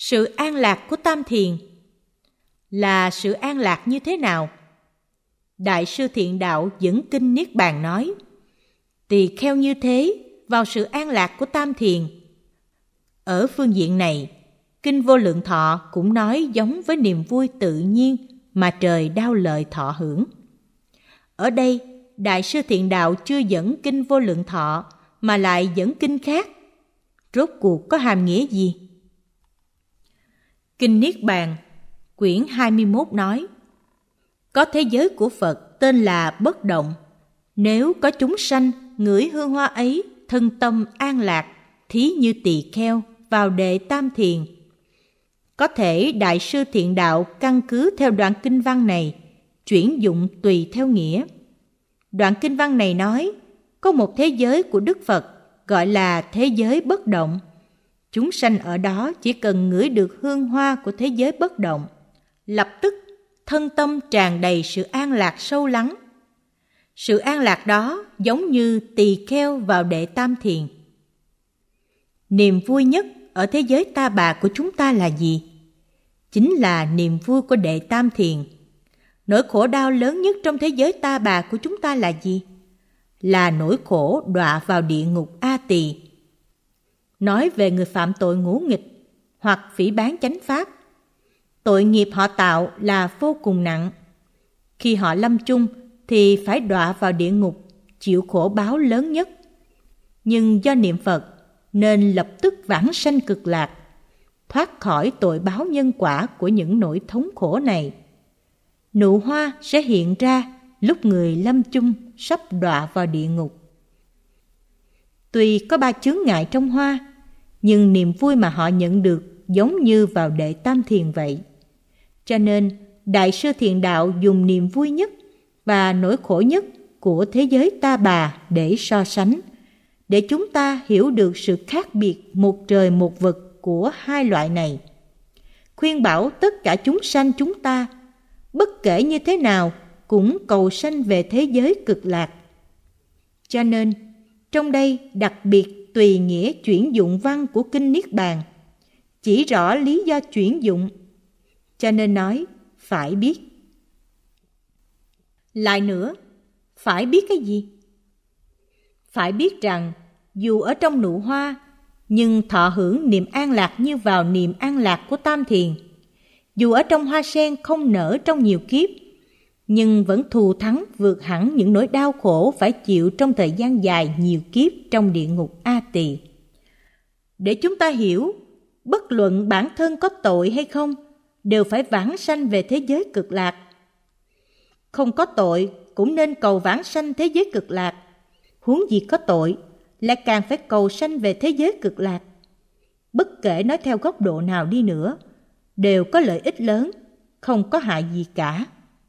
Sự an lạc của Tam Thiền là sự an lạc như thế nào? Đại sư Thiện Đạo dẫn kinh Niết Bàn nói, tỳ kheo như thế vào sự an lạc của Tam Thiền. Ở phương diện này, kinh Vô Lượng Thọ cũng nói giống với niềm vui tự nhiên mà trời đao lợi thọ hưởng. Ở đây, Đại sư Thiện Đạo chưa dẫn kinh Vô Lượng Thọ mà lại dẫn kinh khác. Rốt cuộc có hàm nghĩa gì? Kinh Niết Bàn, quyển 21 nói, có thế giới của Phật tên là bất động. Nếu có chúng sanh ngửi hương hoa ấy, thân tâm an lạc, thí như tỳ kheo vào đệ Tam Thiền. Có thể Đại sư Thiện Đạo căn cứ theo đoạn kinh văn này, chuyển dụng tùy theo nghĩa. Đoạn kinh văn này nói, có một thế giới của Đức Phật gọi là thế giới bất động. Chúng sanh ở đó chỉ cần ngửi được hương hoa của thế giới bất động, lập tức thân tâm tràn đầy sự an lạc sâu lắng. Sự an lạc đó giống như tỳ kheo vào đệ Tam Thiền. Niềm vui nhất ở thế giới ta bà của chúng ta là gì? Chính là niềm vui của đệ Tam Thiền. Nỗi khổ đau lớn nhất trong thế giới ta bà của chúng ta là gì? Là nỗi khổ đọa vào địa ngục A Tỳ. Nói về người phạm tội ngỗ nghịch hoặc phỉ báng chánh pháp, tội nghiệp họ tạo là vô cùng nặng. Khi họ lâm chung thì phải đọa vào địa ngục, chịu khổ báo lớn nhất. Nhưng do niệm Phật nên lập tức vãng sanh cực lạc, thoát khỏi tội báo nhân quả của những nỗi thống khổ này. Nụ hoa sẽ hiện ra lúc người lâm chung sắp đọa vào địa ngục. Tuy có 3 chướng ngại trong hoa, nhưng niềm vui mà họ nhận được giống như vào đệ Tam Thiền vậy. Cho nên, Đại sư Thiện Đạo dùng niềm vui nhất và nỗi khổ nhất của thế giới ta bà để so sánh, để chúng ta hiểu được sự khác biệt một trời một vực của hai loại này. Khuyên bảo tất cả chúng sanh chúng ta, bất kể như thế nào, cũng cầu sanh về thế giới cực lạc. Cho nên, trong đây đặc biệt tùy nghĩa chuyển dụng văn của kinh Niết Bàn, chỉ rõ lý do chuyển dụng, cho nên nói phải biết. Lại nữa, phải biết cái gì? Phải biết rằng dù ở trong nụ hoa, nhưng thọ hưởng niềm an lạc như vào niềm an lạc của Tam Thiền. Dù ở trong hoa sen không nở trong nhiều kiếp, nhưng vẫn thù thắng vượt hẳn những nỗi đau khổ phải chịu trong thời gian dài nhiều kiếp trong địa ngục A Tỳ. Để chúng ta hiểu, bất luận bản thân có tội hay không, đều phải vãng sanh về thế giới cực lạc. Không có tội cũng nên cầu vãng sanh thế giới cực lạc. Huống gì có tội, lại càng phải cầu sanh về thế giới cực lạc. Bất kể nói theo góc độ nào đi nữa, đều có lợi ích lớn, không có hại gì cả.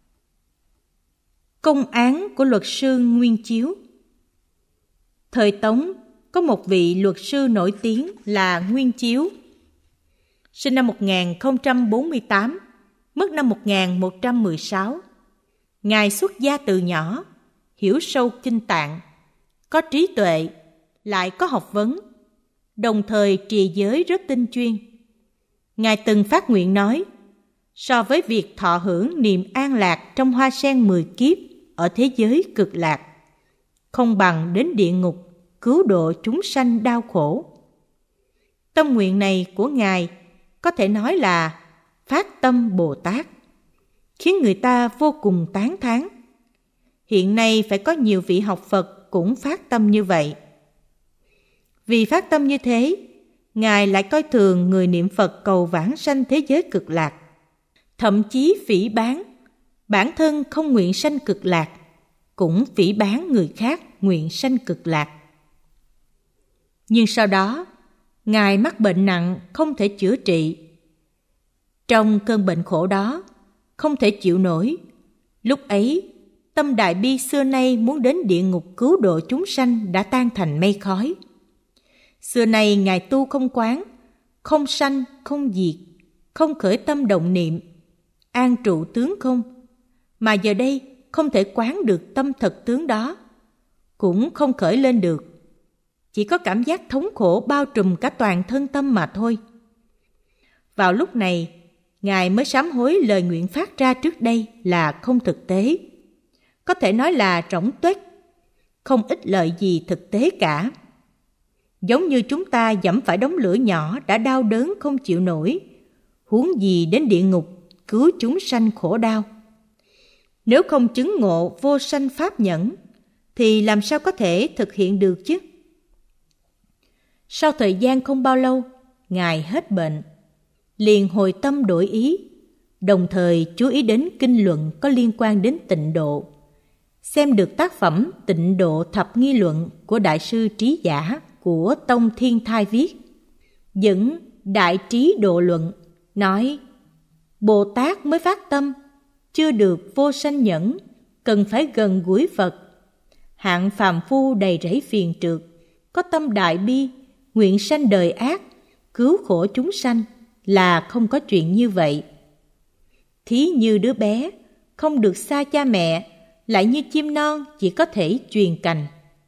Công án của luật sư Nguyên Chiếu. Thời Tống có một vị luật sư nổi tiếng là Nguyên Chiếu. Sinh năm 1048, mất năm 1116. Ngài xuất gia từ nhỏ, hiểu sâu kinh tạng, có trí tuệ, lại có học vấn, đồng thời trì giới rất tinh chuyên. Ngài từng phát nguyện nói, so với việc thọ hưởng niềm an lạc trong hoa sen 10 kiếp ở thế giới cực lạc, không bằng đến địa ngục cứu độ chúng sanh đau khổ. Tâm nguyện này của Ngài có thể nói là phát tâm Bồ Tát, khiến người ta vô cùng tán thán. Hiện nay phải có nhiều vị học Phật cũng phát tâm như vậy. Vì phát tâm như thế, Ngài lại coi thường người niệm Phật cầu vãng sanh thế giới cực lạc, thậm chí phỉ báng, bản thân không nguyện sanh cực lạc, cũng phỉ báng người khác nguyện sanh cực lạc. Nhưng sau đó, Ngài mắc bệnh nặng không thể chữa trị. Trong cơn bệnh khổ đó, không thể chịu nổi, lúc ấy, tâm đại bi xưa nay muốn đến địa ngục cứu độ chúng sanh đã tan thành mây khói. Xưa nay Ngài tu không quán, không sanh, không diệt, không khởi tâm động niệm, an trụ tướng không, mà giờ đây không thể quán được tâm thật tướng đó, cũng không khởi lên được. Chỉ có cảm giác thống khổ bao trùm cả toàn thân tâm mà thôi. Vào lúc này, Ngài mới sám hối lời nguyện phát ra trước đây là không thực tế. Có thể nói là rỗng tuếch, không ích lợi gì thực tế cả. Giống như chúng ta dẫm phải đống lửa nhỏ đã đau đớn không chịu nổi, huống gì đến địa ngục cứu chúng sanh khổ đau. Nếu không chứng ngộ vô sanh pháp nhẫn, thì làm sao có thể thực hiện được chứ? Sau thời gian không bao lâu, Ngài hết bệnh, liền hồi tâm đổi ý, đồng thời chú ý đến kinh luận có liên quan đến tịnh độ. Xem được tác phẩm Tịnh Độ Thập Nghi Luận của Đại sư Trí Giả của Tông Thiên Thai viết, dẫn Đại Trí Độ Luận, nói Bồ Tát mới phát tâm, chưa được vô sanh nhẫn, cần phải gần gũi Phật. Hạng phàm phu đầy rẫy phiền trượt, có tâm đại bi, nguyện sanh đời ác, cứu khổ chúng sanh, là không có chuyện như vậy. Thí như đứa bé, không được xa cha mẹ, lại như chim non chỉ có thể truyền cành.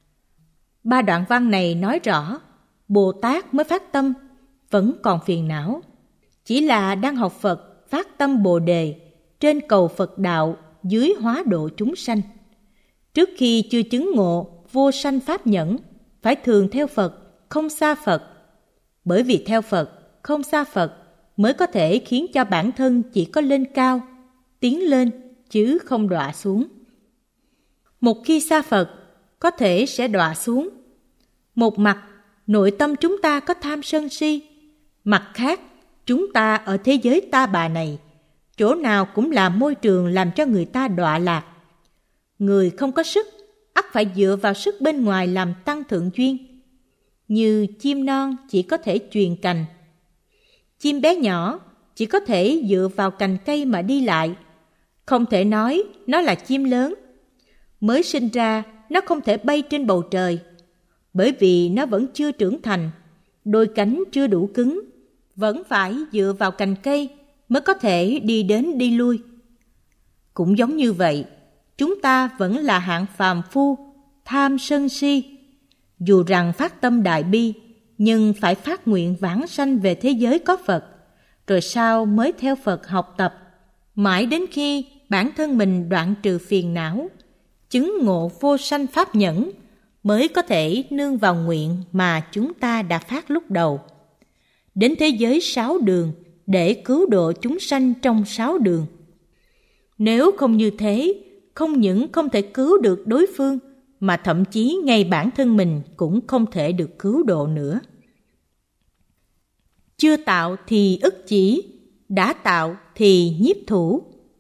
3 đoạn văn này nói rõ, Bồ Tát mới phát tâm, vẫn còn phiền não. Chỉ là đang học Phật, phát tâm Bồ Đề, trên cầu Phật đạo, dưới hóa độ chúng sanh. Trước khi chưa chứng ngộ vô sanh pháp nhẫn, phải thường theo Phật, không xa Phật. Bởi vì theo Phật, không xa Phật, mới có thể khiến cho bản thân chỉ có lên cao, tiến lên, chứ không đọa xuống. Một khi xa Phật, có thể sẽ đọa xuống. Một mặt, nội tâm chúng ta có tham sân si. Mặt khác, chúng ta ở thế giới ta bà này, chỗ nào cũng là môi trường làm cho người ta đọa lạc. Người không có sức, ắt phải dựa vào sức bên ngoài làm tăng thượng duyên. Như chim non chỉ có thể truyền cành. Chim bé nhỏ chỉ có thể dựa vào cành cây mà đi lại. Không thể nói nó là chim lớn. Mới sinh ra, nó không thể bay trên bầu trời, bởi vì nó vẫn chưa trưởng thành, đôi cánh chưa đủ cứng, vẫn phải dựa vào cành cây mới có thể đi đến đi lui. Cũng giống như vậy, chúng ta vẫn là hạng phàm phu, tham sân si. Dù rằng phát tâm đại bi, nhưng phải phát nguyện vãng sanh về thế giới có Phật, rồi sau mới theo Phật học tập, mãi đến khi bản thân mình đoạn trừ phiền não, chứng ngộ vô sanh pháp nhẫn, mới có thể nương vào nguyện mà chúng ta đã phát lúc đầu. Đến thế giới 6 đường để cứu độ chúng sanh trong 6 đường. Nếu không như thế, không những không thể cứu được đối phương, mà thậm chí ngay bản thân mình cũng không thể được cứu độ nữa. Chưa tạo thì ức chỉ, đã tạo thì nhiếp thủ.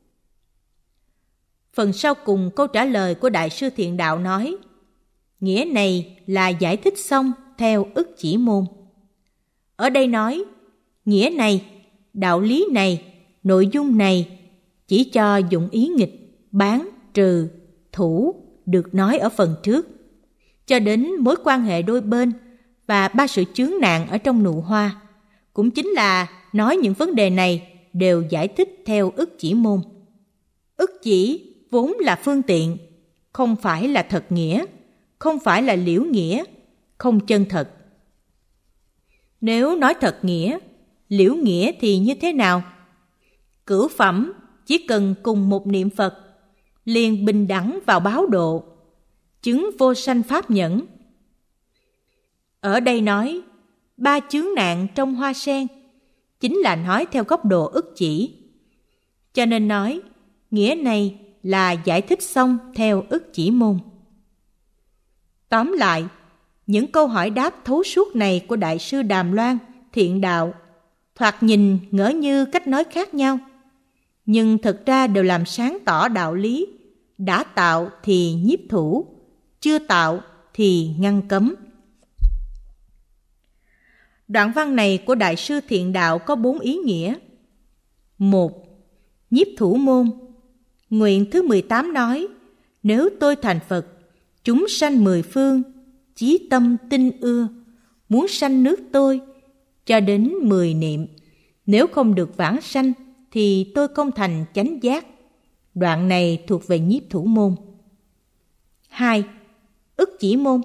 Phần sau cùng câu trả lời của Đại sư Thiện Đạo nói, nghĩa này là giải thích xong theo ức chỉ môn. Ở đây nói, nghĩa này, đạo lý này, nội dung này chỉ cho dụng ý nghịch, bán, trừ, thủ được nói ở phần trước, cho đến mối quan hệ đôi bên và 3 sự chướng nạn ở trong nụ hoa, cũng chính là nói những vấn đề này đều giải thích theo ức chỉ môn. Ức chỉ vốn là phương tiện, không phải là thật nghĩa, không phải là liễu nghĩa, không chân thật. Nếu nói thật nghĩa, liễu nghĩa thì như thế nào? Cửu phẩm chỉ cần cùng một niệm Phật, liền bình đẳng vào báo độ, chứng vô sanh pháp nhẫn. Ở đây nói 3 chướng nạn trong hoa sen, chính là nói theo góc độ ức chỉ. Cho nên nói, nghĩa này là giải thích xong theo ức chỉ môn. Tóm lại, những câu hỏi đáp thấu suốt này của Đại sư Đàm Loan, Thiện Đạo, thoạt nhìn ngỡ như cách nói khác nhau, nhưng thực ra đều làm sáng tỏ đạo lý, đã tạo thì nhiếp thủ, chưa tạo thì ngăn cấm. Đoạn văn này của Đại sư Thiện Đạo có 4 ý nghĩa. 1. Nhiếp thủ môn. Nguyện thứ 18 nói, nếu tôi thành Phật, chúng sanh 10 phương, chí tâm tinh ưa, muốn sanh nước tôi, cho đến 10 niệm. Nếu không được vãng sanh, thì tôi không thành chánh giác. Đoạn này thuộc về nhiếp thủ môn. 2. Ức chỉ môn.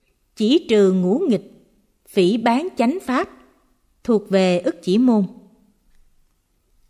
Chỉ trừ ngũ nghịch, phỉ báng chánh pháp, thuộc về ức chỉ môn.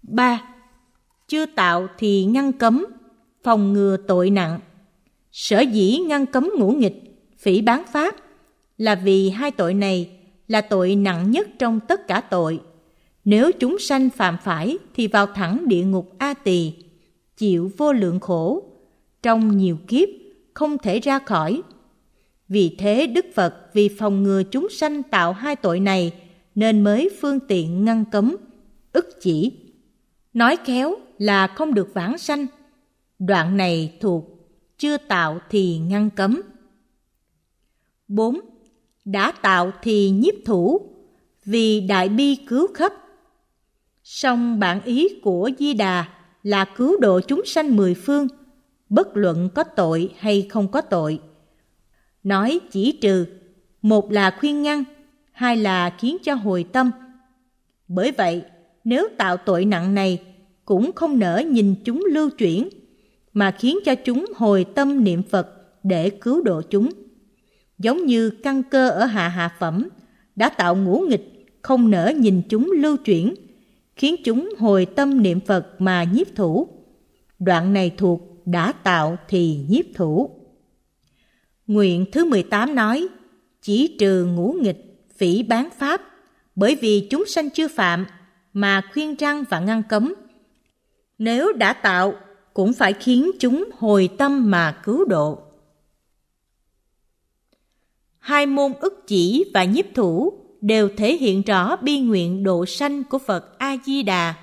3. Chưa tạo thì ngăn cấm, phòng ngừa tội nặng. Sở dĩ ngăn cấm ngũ nghịch, phỉ báng pháp là vì hai tội này là tội nặng nhất trong tất cả tội. Nếu chúng sanh phạm phải thì vào thẳng địa ngục A Tỳ, chịu vô lượng khổ, trong nhiều kiếp không thể ra khỏi. Vì thế Đức Phật vì phòng ngừa chúng sanh tạo hai tội này nên mới phương tiện ngăn cấm, ức chỉ. Nói khéo là không được vãng sanh. Đoạn này thuộc chưa tạo thì ngăn cấm. 4. Đã tạo thì nhiếp thủ, vì đại bi cứu khắp. Song bản ý của Di Đà là cứu độ chúng sanh mười phương, bất luận có tội hay không có tội. Nói chỉ trừ, một là khuyên ngăn, hai là khiến cho hồi tâm. Bởi vậy, nếu tạo tội nặng này, cũng không nỡ nhìn chúng lưu chuyển, mà khiến cho chúng hồi tâm niệm Phật để cứu độ chúng. Giống như căn cơ ở hạ phẩm, đã tạo ngũ nghịch, không nỡ nhìn chúng lưu chuyển, khiến chúng hồi tâm niệm Phật mà nhiếp thủ. Đoạn này thuộc đã tạo thì nhiếp thủ. Nguyện thứ 18 nói, chỉ trừ ngũ nghịch, phỉ báng pháp, bởi vì chúng sanh chưa phạm, mà khuyên răn và ngăn cấm. Nếu đã tạo, cũng phải khiến chúng hồi tâm mà cứu độ. Hai môn ức chỉ và nhiếp thủ đều thể hiện rõ bi nguyện độ sanh của Phật A-di-đà.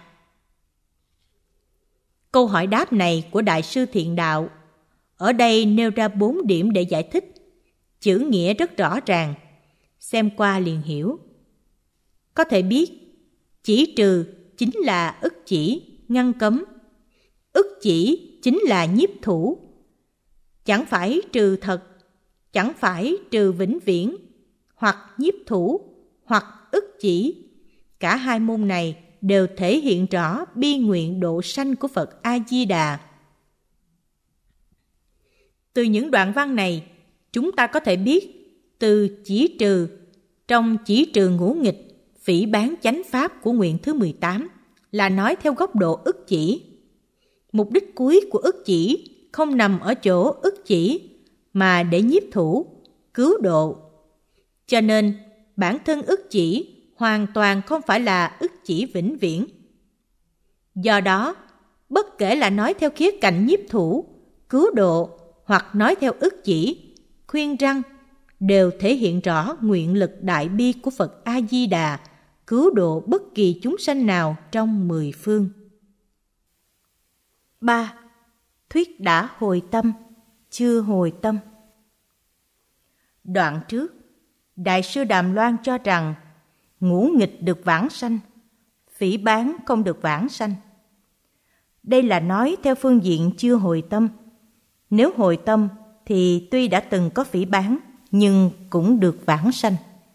Câu hỏi đáp này của Đại sư Thiện Đạo ở đây nêu ra 4 điểm để giải thích. Chữ nghĩa rất rõ ràng, xem qua liền hiểu. Có thể biết, chỉ trừ chính là ức chỉ, ngăn cấm. Ức chỉ chính là nhiếp thủ. Chẳng phải trừ thật, chẳng phải trừ vĩnh viễn, hoặc nhiếp thủ, hoặc ức chỉ. Cả hai môn này đều thể hiện rõ bi nguyện độ sanh của Phật A-di-đà. Từ những đoạn văn này, chúng ta có thể biết từ chỉ trừ, trong chỉ trừ ngũ nghịch, phỉ báng chánh pháp của nguyện thứ 18 là nói theo góc độ ức chỉ. Mục đích cuối của ức chỉ không nằm ở chỗ ức chỉ, mà để nhiếp thủ, cứu độ. Cho nên, bản thân ức chỉ hoàn toàn không phải là ức chỉ vĩnh viễn. Do đó, bất kể là nói theo khía cạnh nhiếp thủ, cứu độ, hoặc nói theo ức chỉ, khuyên răn, đều thể hiện rõ nguyện lực đại bi của Phật A-di-đà, cứu độ bất kỳ chúng sanh nào trong 10 phương. 3. Thuyết đã hồi tâm, chưa hồi tâm. Đoạn trước, Đại sư Đàm Loan cho rằng ngũ nghịch được vãng sanh, phỉ báng không được vãng sanh. Đây là nói theo phương diện chưa hồi tâm. Nếu hồi tâm thì tuy đã từng có phỉ báng, nhưng cũng được vãng sanh.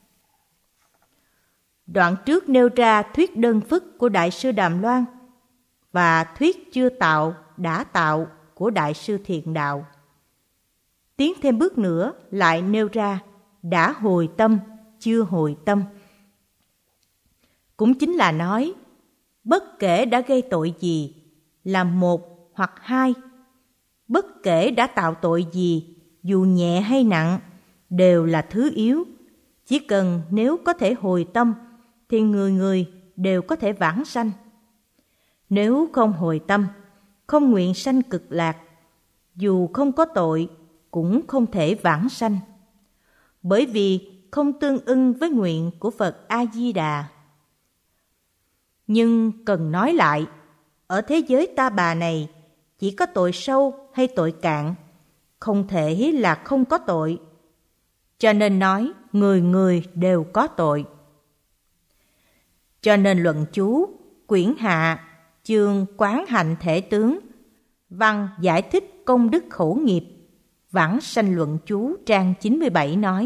Đoạn trước nêu ra thuyết đơn phức của Đại sư Đàm Loan và thuyết chưa tạo, đã tạo của Đại sư Thiện Đạo. Tiến thêm bước nữa lại nêu ra đã hồi tâm, chưa hồi tâm. Cũng chính là nói, bất kể đã gây tội gì, là một hoặc hai, bất kể đã tạo tội gì, dù nhẹ hay nặng, đều là thứ yếu. Chỉ cần nếu có thể hồi tâm, thì người người đều có thể vãng sanh. Nếu không hồi tâm, không nguyện sanh cực lạc, dù không có tội, cũng không thể vãng sanh. Bởi vì không tương ưng với nguyện của Phật A-di-đà. Nhưng cần nói lại, ở thế giới ta bà này, chỉ có tội sâu hay tội cạn, không thể là không có tội. Cho nên nói, người người đều có tội. Cho nên luận chú, quyển hạ, chương quán hạnh thể tướng, văn giải thích công đức khẩu nghiệp, vãng sanh luận chú trang 97 nói: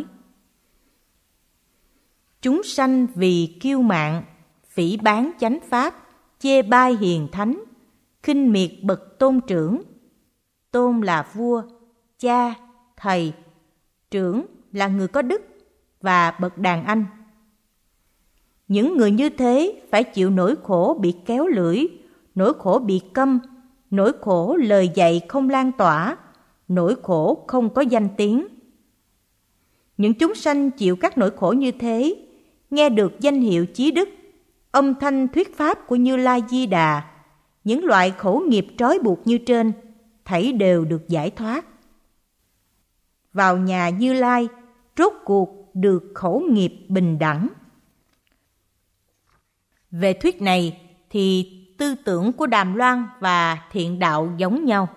chúng sanh vì kiêu mạn, phỉ báng chánh pháp, chê bai hiền thánh, khinh miệt bậc tôn trưởng. Tôn là vua, cha, thầy, trưởng là người có đức và bậc đàn anh. Những người như thế phải chịu nỗi khổ bị kéo lưỡi, nỗi khổ bị câm, nỗi khổ lời dạy không lan tỏa, nỗi khổ không có danh tiếng. Những chúng sanh chịu các nỗi khổ như thế, nghe được danh hiệu chí đức, âm thanh thuyết pháp của Như Lai Di Đà, những loại khổ nghiệp trói buộc như trên, thảy đều được giải thoát. Vào nhà Như Lai, rốt cuộc được khẩu nghiệp bình đẳng. Về thuyết này thì tư tưởng của Đàm Loan và Thiện Đạo giống nhau.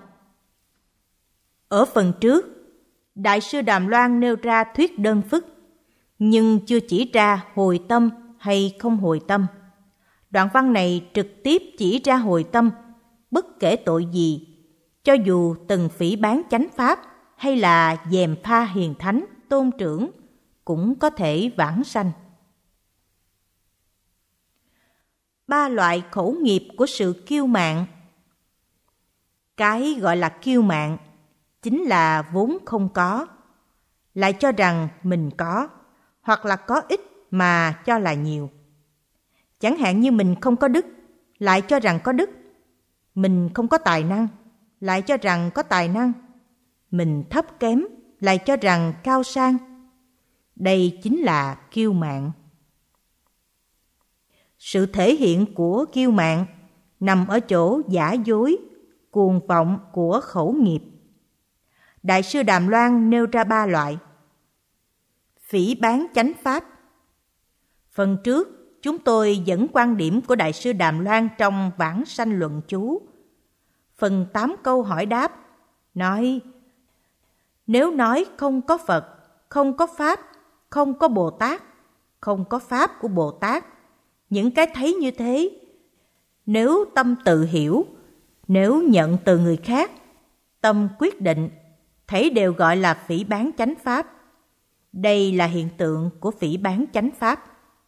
Ở phần trước, Đại sư Đàm Loan nêu ra thuyết đơn phức, nhưng chưa chỉ ra hồi tâm hay không hồi tâm. Đoạn văn này trực tiếp chỉ ra hồi tâm, bất kể tội gì, cho dù từng phỉ báng chánh pháp hay là gièm pha hiền thánh, tôn trưởng, cũng có thể vãng sanh. 3 loại khẩu nghiệp của sự kiêu mạn. Cái gọi là kiêu mạn chính là vốn không có, lại cho rằng mình có, hoặc là có ít mà cho là nhiều. Chẳng hạn như mình không có đức, lại cho rằng có đức. Mình không có tài năng, lại cho rằng có tài năng. Mình thấp kém, lại cho rằng cao sang. Đây chính là kiêu mạn. Sự thể hiện của kiêu mạn nằm ở chỗ giả dối, cuồng vọng của khẩu nghiệp. Đại sư Đàm Loan nêu ra 3 loại. Phỉ báng chánh pháp. Phần trước, chúng tôi dẫn quan điểm của Đại sư Đàm Loan trong Vãng Sanh Luận Chú. Phần 8 câu hỏi đáp nói: nếu nói không có Phật, không có Pháp, không có Bồ Tát, không có Pháp của Bồ Tát, những cái thấy như thế, nếu tâm tự hiểu, nếu nhận từ người khác, tâm quyết định, thấy đều gọi là phỉ báng chánh pháp. Đây là hiện tượng của phỉ báng chánh pháp.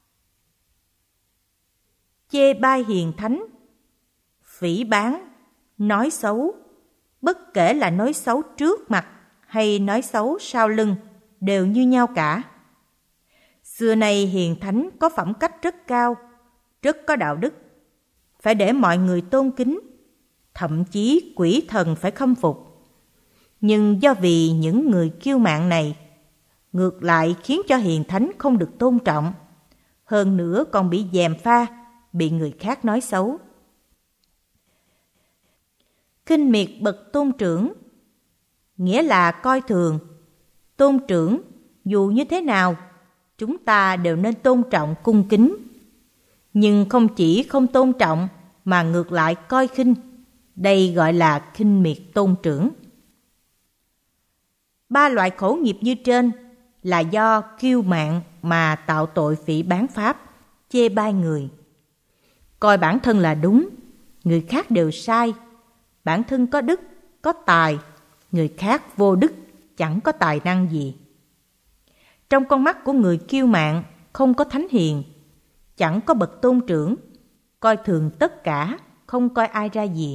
Chê bai hiền thánh. Phỉ báng, nói xấu, bất kể là nói xấu trước mặt hay nói xấu sau lưng, đều như nhau cả. Xưa nay hiền thánh có phẩm cách rất cao, rất có đạo đức, phải để mọi người tôn kính, thậm chí quỷ thần phải khâm phục. Nhưng do vì những người kiêu mạn này, ngược lại khiến cho hiền thánh không được tôn trọng, hơn nữa còn bị gièm pha, bị người khác nói xấu. Khinh miệt bậc tôn trưởng, nghĩa là coi thường. Tôn trưởng, dù như thế nào, chúng ta đều nên tôn trọng cung kính. Nhưng không chỉ không tôn trọng, mà ngược lại coi khinh. Đây gọi là khinh miệt tôn trưởng. 3 loại khẩu nghiệp như trên là do kiêu mạn mà tạo tội phỉ báng pháp, chê bai người. Coi bản thân là đúng, người khác đều sai. Bản thân có đức, có tài, người khác vô đức, chẳng có tài năng gì. Trong con mắt của người kiêu mạn không có thánh hiền, chẳng có bậc tôn trưởng, coi thường tất cả, không coi ai ra gì.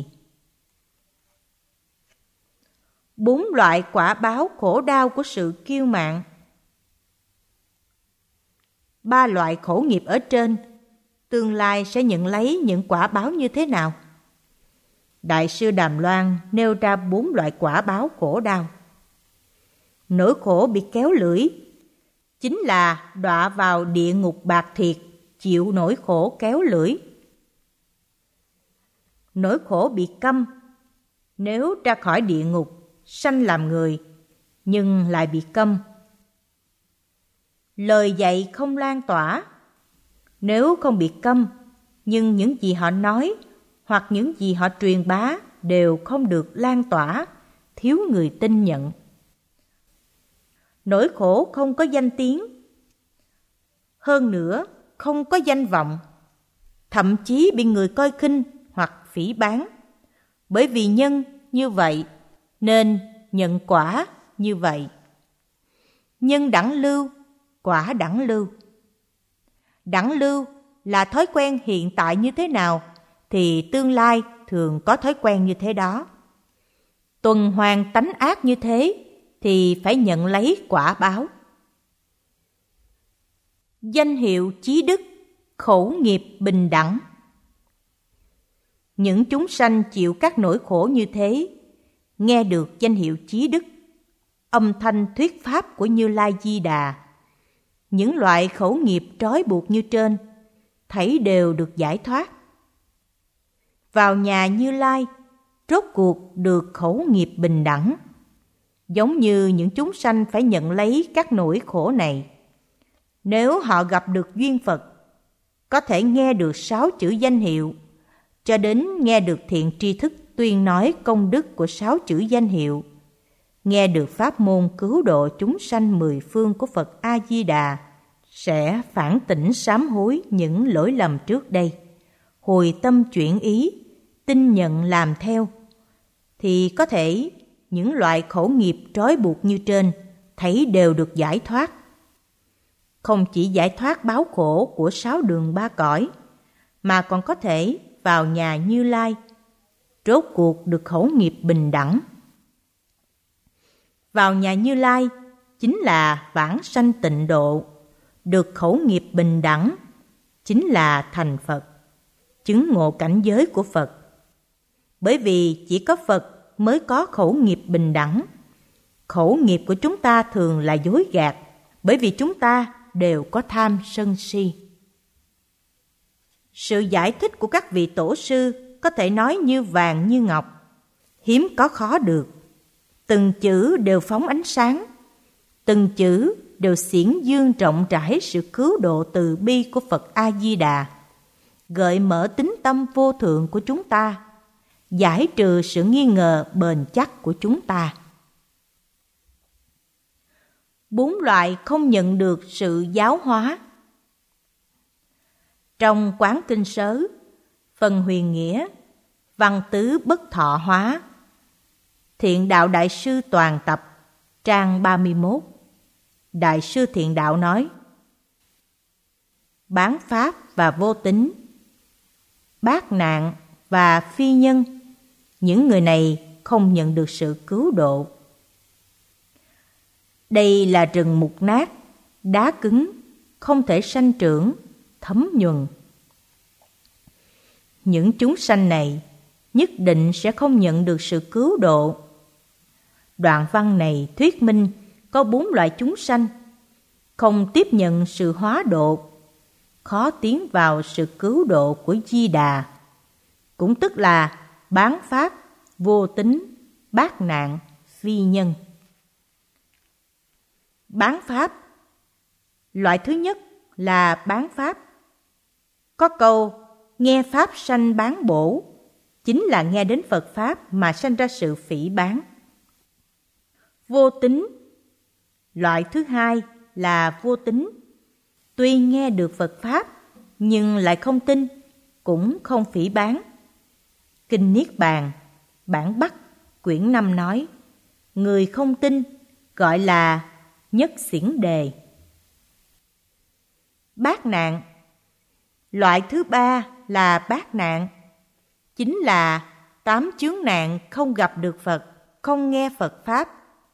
4 loại quả báo khổ đau của sự kiêu mạn. 3 loại khổ nghiệp ở trên, tương lai sẽ nhận lấy những quả báo như thế nào? Đại sư Đàm Loan nêu ra 4 loại quả báo khổ đau. Nỗi khổ bị kéo lưỡi, chính là đọa vào địa ngục bạc thiệt, chịu nỗi khổ kéo lưỡi. Nỗi khổ bị câm, nếu ra khỏi địa ngục, sanh làm người, nhưng lại bị câm. Lời dạy không lan tỏa, nếu không bị câm, nhưng những gì họ nói hoặc những gì họ truyền bá đều không được lan tỏa, thiếu người tin nhận. Nỗi khổ không có danh tiếng, hơn nữa không có danh vọng, thậm chí bị người coi khinh hoặc phỉ báng. Bởi vì nhân như vậy nên nhận quả như vậy. Nhân đẳng lưu, quả đẳng lưu. Đẳng lưu là thói quen hiện tại như thế nào thì tương lai thường có thói quen như thế đó. Tuần hoàn tánh ác như thế thì phải nhận lấy quả báo. Danh hiệu chí đức, khẩu nghiệp bình đẳng. Những chúng sanh chịu các nỗi khổ như thế, nghe được danh hiệu Chí Đức, âm thanh thuyết pháp của Như Lai Di Đà, những loại khẩu nghiệp trói buộc như trên, thảy đều được giải thoát. Vào nhà Như Lai, rốt cuộc được khẩu nghiệp bình đẳng. Giống như những chúng sanh phải nhận lấy các nỗi khổ này. Nếu họ gặp được duyên Phật, có thể nghe được 6 chữ danh hiệu, cho đến nghe được thiện tri thức tuyên nói công đức của 6 chữ danh hiệu, nghe được pháp môn cứu độ chúng sanh 10 phương của Phật A-di-đà, sẽ phản tỉnh sám hối những lỗi lầm trước đây, hồi tâm chuyển ý, tin nhận làm theo, thì có thể những loại khổ nghiệp trói buộc như trên thấy đều được giải thoát. Không chỉ giải thoát báo khổ của 6 đường 3 cõi, mà còn có thể vào nhà Như Lai, rốt cuộc được khẩu nghiệp bình đẳng. Vào nhà Như Lai chính là vãng sanh tịnh độ, được khẩu nghiệp bình đẳng chính là thành Phật, chứng ngộ cảnh giới của Phật. Bởi vì chỉ có Phật mới có khẩu nghiệp bình đẳng. Khẩu nghiệp của chúng ta thường là dối gạt, bởi vì chúng ta đều có tham sân si. Sự giải thích của các vị tổ sư có thể nói như vàng như ngọc, hiếm có khó được. Từng chữ đều phóng ánh sáng, từng chữ đều xiển dương rộng rãi sự cứu độ từ bi của Phật A-di-đà, gợi mở tính tâm vô thượng của chúng ta, giải trừ sự nghi ngờ bền chắc của chúng ta. 4 loại không nhận được sự giáo hóa. Trong Quán Kinh Sớ, phần huyền nghĩa, văn tứ bất thọ hóa, Thiện Đạo Đại Sư Toàn Tập, trang 31, Đại sư Thiện Đạo nói: bán pháp và vô tín, bát nạn và phi nhân, những người này không nhận được sự cứu độ. Đây là rừng mục nát, đá cứng, không thể sanh trưởng, thấm nhuần. Những chúng sanh này nhất định sẽ không nhận được sự cứu độ. Đoạn văn này thuyết minh có 4 loại chúng sanh không tiếp nhận sự hóa độ, khó tiến vào sự cứu độ của Di Đà, cũng tức là bán pháp, vô tín, bát nạn, phi nhân. Bán pháp. Loại thứ nhất là bán pháp. Có câu nghe pháp sanh bán bổ, chính là nghe đến Phật Pháp mà sanh ra sự phỉ báng. Vô tín. Loại thứ hai là vô tín. Tuy nghe được Phật Pháp nhưng lại không tin, cũng không phỉ báng. Kinh Niết Bàn, bản Bắc, quyển 5 nói: người không tin gọi là nhất xiển đề. Bát nạn. Loại thứ ba là bát nạn, chính là 8 chướng nạn không gặp được Phật, không nghe Phật Pháp.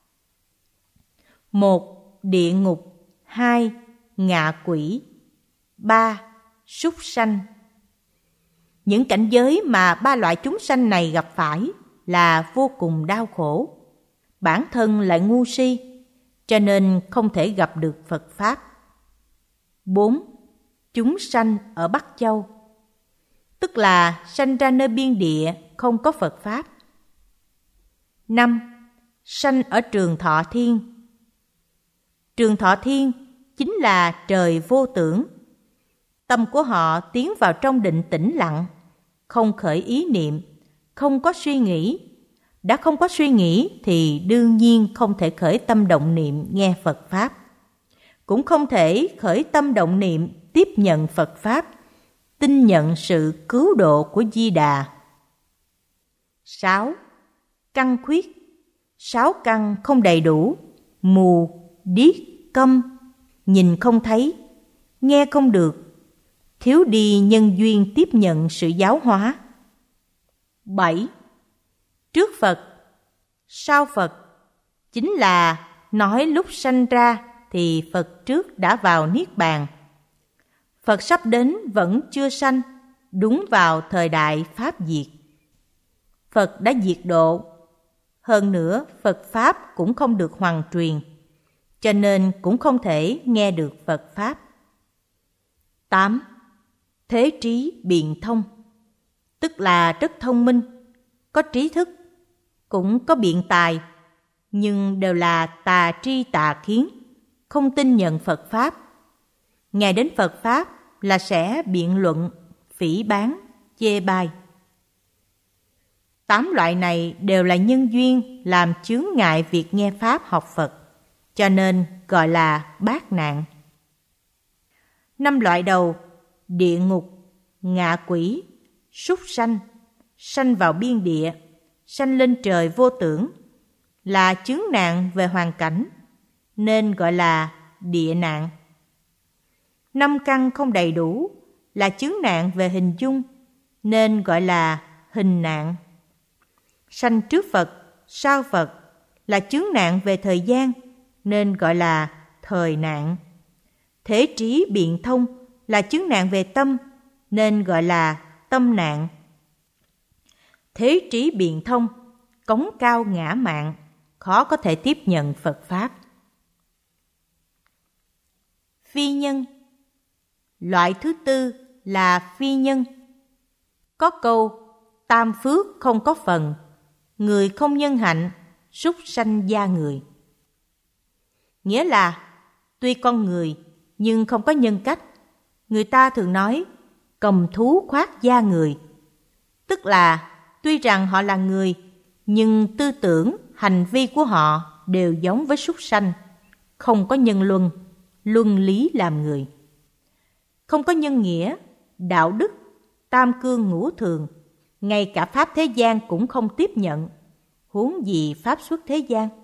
1. Địa ngục. 2. Ngạ quỷ. 3. Súc sanh. Những cảnh giới mà 3 loại chúng sanh này gặp phải là vô cùng đau khổ. Bản thân lại ngu si, cho nên không thể gặp được Phật Pháp. 4. Chúng sanh ở Bắc Châu, tức là sanh ra nơi biên địa không có Phật Pháp. 5. Sanh ở Trường Thọ Thiên. Trường Thọ Thiên chính là trời vô tưởng. Tâm của họ tiến vào trong định tĩnh lặng, không khởi ý niệm, không có suy nghĩ. Đã không có suy nghĩ thì đương nhiên không thể khởi tâm động niệm nghe Phật Pháp, cũng không thể khởi tâm động niệm tiếp nhận Phật Pháp, tin nhận sự cứu độ của Di Đà. 6. Căn khuyết. 6 căn không đầy đủ: mù, điếc, câm, nhìn không thấy, nghe không được, thiếu đi nhân duyên tiếp nhận sự giáo hóa. 7. Trước Phật, sau Phật, chính là nói lúc sanh ra thì Phật trước đã vào Niết Bàn. Phật sắp đến vẫn chưa sanh, đúng vào thời đại Pháp diệt. Phật đã diệt độ. Hơn nữa, Phật Pháp cũng không được hoằng truyền, cho nên cũng không thể nghe được Phật Pháp. 8. Thế trí biện thông, tức là rất thông minh, có trí thức, cũng có biện tài, nhưng đều là tà tri tà kiến, không tin nhận Phật Pháp. Nghe đến Phật Pháp là sẽ biện luận, phỉ báng, chê bai. 8 loại này đều là nhân duyên làm chướng ngại việc nghe Pháp học Phật, cho nên gọi là bát nạn. 5 loại đầu: địa ngục, ngạ quỷ, súc sanh, sanh vào biên địa, sanh lên trời vô tưởng, là chướng nạn về hoàn cảnh, nên gọi là địa nạn. 5 căn không đầy đủ là chướng nạn về hình dung, nên gọi là hình nạn. Sanh trước Phật, sau Phật là chướng nạn về thời gian, nên gọi là thời nạn. Thế trí biện thông là chướng nạn về tâm, nên gọi là tâm nạn. Thế trí biện thông, cống cao ngã mạn, khó có thể tiếp nhận Phật Pháp. Phi nhân. Loại thứ tư là phi nhân. Có câu tam phước không có phần, người không nhân hạnh, súc sanh gia người. Nghĩa là tuy con người nhưng không có nhân cách. Người ta thường nói cầm thú khoác da người, tức là tuy rằng họ là người nhưng tư tưởng, hành vi của họ đều giống với súc sanh, không có nhân luân, luân lý làm người. Không có nhân nghĩa, đạo đức, tam cương ngũ thường, ngay cả Pháp thế gian cũng không tiếp nhận, huống gì Pháp xuất thế gian.